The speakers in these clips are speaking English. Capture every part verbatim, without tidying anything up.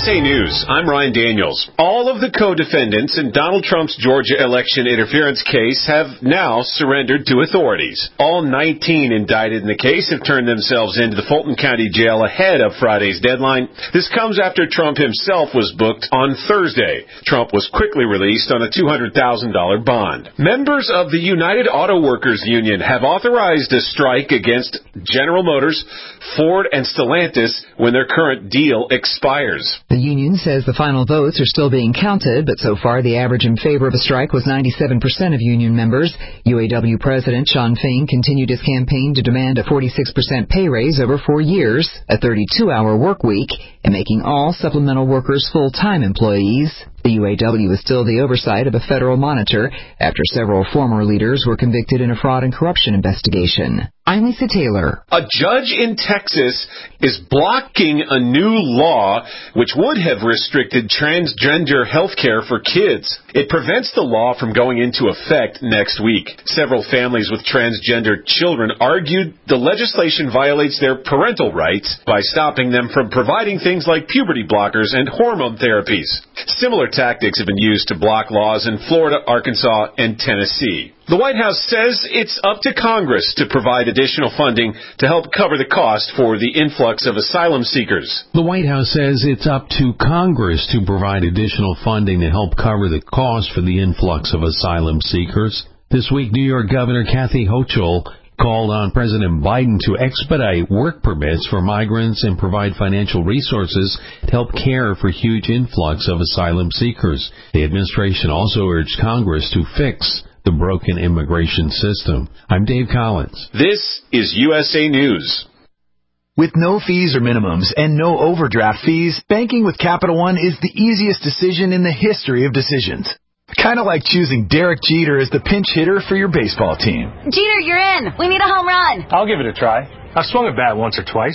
S A News, I'm Ryan Daniels. All of the co-defendants in Donald Trump's Georgia election interference case have now surrendered to authorities. All nineteen indicted in the case have turned themselves into the Fulton County Jail ahead of Friday's deadline. This comes after Trump himself was booked on Thursday. Trump was quickly released on a two hundred thousand dollars bond. Members of the United Auto Workers Union have authorized a strike against General Motors, Ford, and Stellantis when their current deal expires. The union says the final votes are still being counted, but so far the average in favor of a strike was ninety-seven percent of union members. U A W President Shawn Fain continued his campaign to demand a forty-six percent pay raise over four years, a thirty-two hour work week, and making all supplemental workers full-time employees. The U A W is still the oversight of a federal monitor after several former leaders were convicted in a fraud and corruption investigation. I'm Lisa Taylor. A judge in Texas is blocking a new law which would have restricted transgender health care for kids. It prevents the law from going into effect next week. Several families with transgender children argued the legislation violates their parental rights by stopping them from providing things like puberty blockers and hormone therapies. Similar tactics have been used to block laws in Florida, Arkansas, and Tennessee. The White House says it's up to Congress to provide additional funding to help cover the cost for the influx of asylum seekers. The White House says it's up to Congress to provide additional funding to help cover the cost for the influx of asylum seekers. This week, New York Governor Kathy Hochul called on President Biden to expedite work permits for migrants and provide financial resources to help care for huge influx of asylum seekers. The administration also urged Congress to fix the broken immigration system. I'm Dave Collins. This is U S A News. With no fees or minimums and no overdraft fees, banking with Capital One is the easiest decision in the history of decisions. Kind of like choosing Derek Jeter as the pinch hitter for your baseball team. Jeter, you're in. We need a home run. I'll give it a try. I've swung a bat once or twice.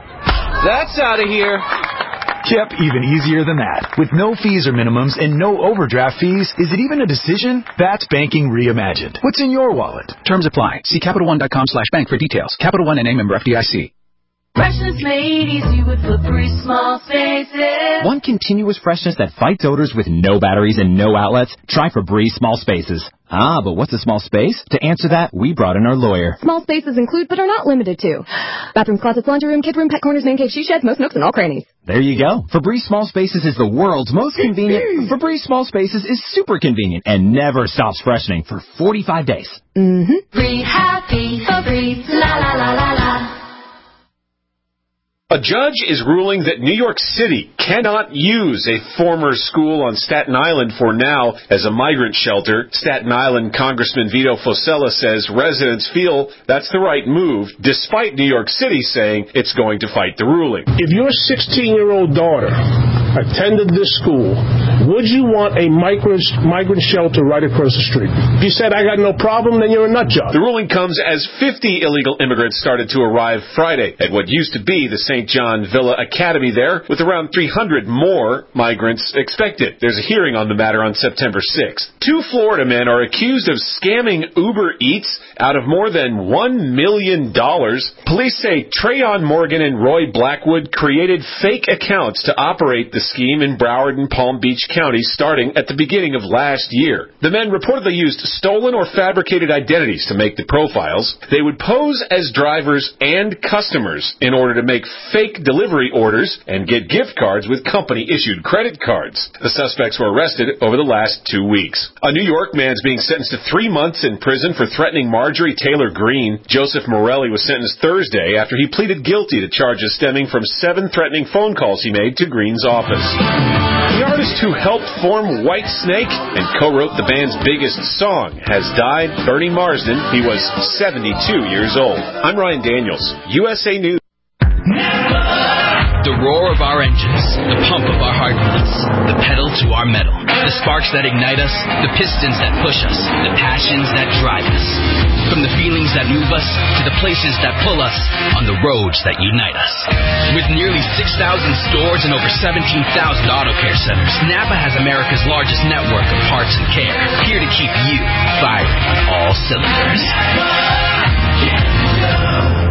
That's out of here. Yep, even easier than that. With no fees or minimums and no overdraft fees, is it even a decision? That's banking reimagined. What's in your wallet? Terms apply. See Capital One dot com slash bank for details. Capital One N A member F D I C. Freshness made easy with Febreze Small Spaces. Want continuous freshness that fights odors with no batteries and no outlets? Try Febreze Small Spaces. Ah, but what's a small space? To answer that, we brought in our lawyer. Small spaces include, but are not limited to, bathrooms, closets, laundry room, kid room, pet corners, man cave, she sheds, most nooks, and all crannies. There you go. Febreze Small Spaces is the world's most convenient. Febreze Small Spaces is super convenient and never stops freshening for forty-five days. Mm-hmm. Free happy Febreze, la la la la la. A judge is ruling that New York City cannot use a former school on Staten Island for now as a migrant shelter. Staten Island Congressman Vito Fossella says residents feel that's the right move, despite New York City saying it's going to fight the ruling. If your sixteen-year-old daughter attended this school, would you want a migrant, migrant shelter right across the street? If you said, I got no problem, then you're a nut job. The ruling comes as fifty illegal immigrants started to arrive Friday at what used to be the Saint John Villa Academy there, with around three hundred more migrants expected. There's a hearing on the matter on September sixth. Two Florida men are accused of scamming Uber Eats out of more than one million dollars. Police say Trayon Morgan and Roy Blackwood created fake accounts to operate the scheme in Broward and Palm Beach counties starting at the beginning of last year. The men reportedly used stolen or fabricated identities to make the profiles. They would pose as drivers and customers in order to make fake delivery orders and get gift cards with company-issued credit cards. The suspects were arrested over the last two weeks. A New York man's being sentenced to three months in prison for threatening Marjorie Taylor Greene. Joseph Morelli was sentenced Thursday after he pleaded guilty to charges stemming from seven threatening phone calls he made to Greene's office. The artist who helped form Whitesnake and co-wrote the band's biggest song has died. Bernie Marsden. He was seventy-two years old. I'm Ryan Daniels, U S A News. The roar of our engines, the pump of our heartbeats, the pedal to our metal, the sparks that ignite us, the pistons that push us, the passions that drive us. From the feelings that move us to the places that pull us on the roads that unite us. With nearly six thousand stores and over seventeen thousand auto care centers, Napa has America's largest network of parts and care, here to keep you firing on all cylinders.